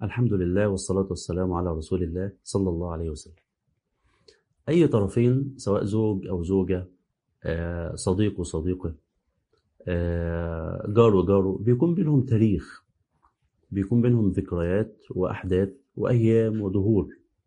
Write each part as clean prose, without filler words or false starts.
الحمد لله والصلاة والسلام على رسول الله صلى الله عليه وسلم. أي طرفين سواء زوج أو زوجة، صديق وصديقه، جار وجاره، بيكون بينهم تاريخ، بيكون بينهم ذكريات وأحداث وأيام ودهور.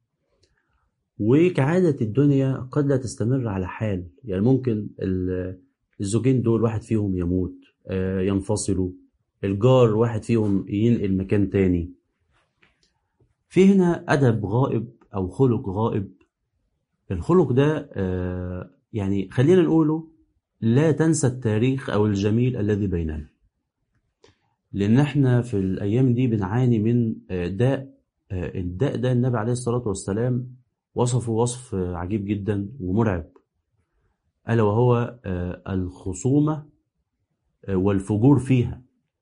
وكعادة الدنيا قد لا تستمر على حال، يعني ممكن الزوجين دول واحد فيهم يموت، ينفصلوا، الجار واحد فيهم ينقل مكان تاني. في هنا أدب غائب أو خلق غائب. الخلق ده يعني خلينا نقوله لا تنسى التاريخ أو الجميل الذي بيننا، لأن احنا في الأيام دي بنعاني من داء. الداء ده النبي عليه الصلاة والسلام وصفه وصف عجيب جدا ومرعب، ألا وهو الخصومة والفجور فيها.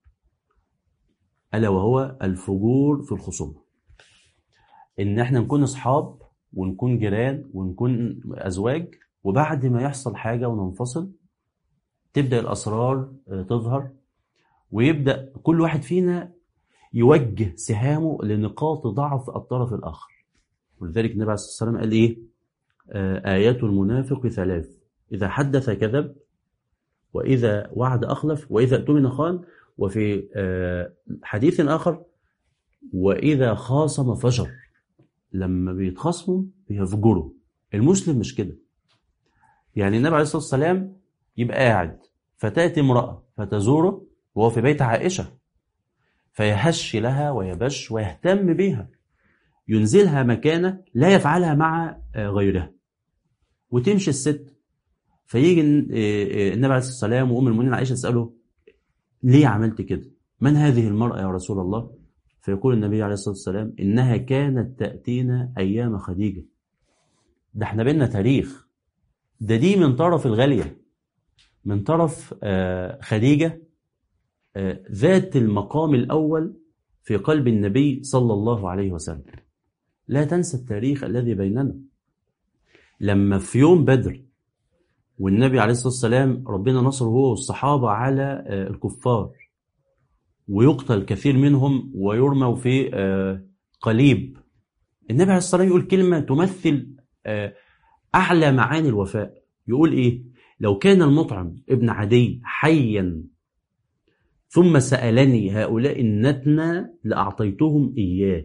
ألا وهو الفجور في الخصومة، إن احنا نكون أصحاب ونكون جيران ونكون أزواج، وبعد ما يحصل حاجة وننفصل تبدأ الأسرار تظهر، ويبدأ كل واحد فينا يوجه سهامه لنقاط ضعف الطرف الآخر. ولذلك النبي عليه الصلاة والسلام قال إيه؟ آيات المنافق 3: إذا حدث كذب، وإذا وعد أخلف، وإذا اؤتمن خان، وفي حديث آخر وإذا خاصم فجر. لما بيتخاصموا بيفجروا. المسلم مش كده. يعني النبي عليه الصلاة والسلام يبقى قاعد فتأتي امرأة فتزوره وهو في بيت عائشة، فيهش لها ويبش ويهتم بها، ينزلها مكانة لا يفعلها مع غيرها. وتمشي الست، فيجي النبي عليه الصلاة والسلام وأم المؤمنين عائشة تسأله: ليه عملت كده؟ من هذه المرأة يا رسول الله؟ فيقول النبي عليه الصلاة والسلام: إنها كانت تأتينا أيام خديجة. ده احنا بينا تاريخ. دي من طرف الغالية، من طرف خديجة، ذات المقام الأول في قلب النبي صلى الله عليه وسلم. لا تنسى التاريخ الذي بيننا. لما في يوم بدر والنبي عليه الصلاة والسلام ربنا نصره هو والصحابة على الكفار، ويقتل كثير منهم ويرموا في قليب، النبي عليه الصلاة والسلام يقول كلمة تمثل أعلى معاني الوفاء. يقول إيه؟ لو كان المطعم ابن عدي حيا ثم سألني هؤلاء النتنى لأعطيتهم إياه.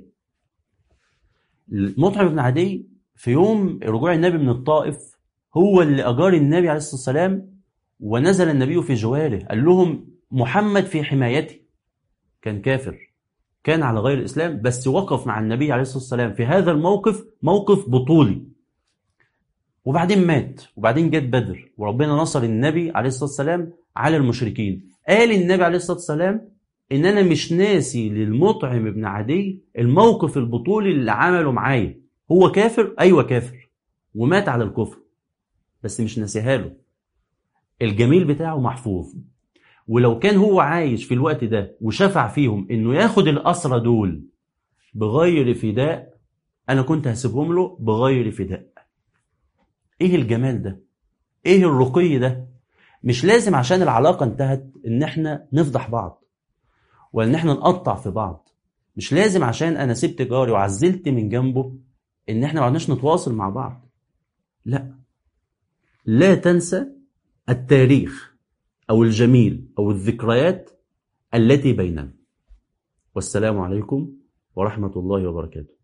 المطعم ابن عدي في يوم رجوع النبي من الطائف هو اللي أجار النبي عليه الصلاة والسلام، ونزل النبي في جواره، قال لهم محمد في حمايتي. كان كافر، كان على غير الإسلام، بس وقف مع النبي عليه الصلاة والسلام في هذا الموقف، موقف بطولي. وبعدين مات، وبعدين جت بدر وربنا نصر النبي عليه الصلاة والسلام على المشركين. قال النبي عليه الصلاة والسلام إن أنا مش ناسي للمطعم ابن عدي الموقف البطولي اللي عمله معايا. هو كافر، أيوة كافر، ومات على الكفر، بس مش ناسيها له. الجميل بتاعه محفوظ. ولو كان هو عايش في الوقت ده وشفع فيهم إنه ياخد الأسرى دول بغير فداء، أنا كنت هسيبهم له بغير فداء. إيه الجمال ده؟ إيه الرقي ده؟ مش لازم عشان العلاقة انتهت إن احنا نفضح بعض وإن احنا نقطع في بعض. مش لازم عشان أنا سبت جاري وعزلت من جنبه إن احنا معدناش نتواصل مع بعض. لا، لا تنسى التاريخ أو الجميل أو الذكريات التي بيننا. والسلام عليكم ورحمة الله وبركاته.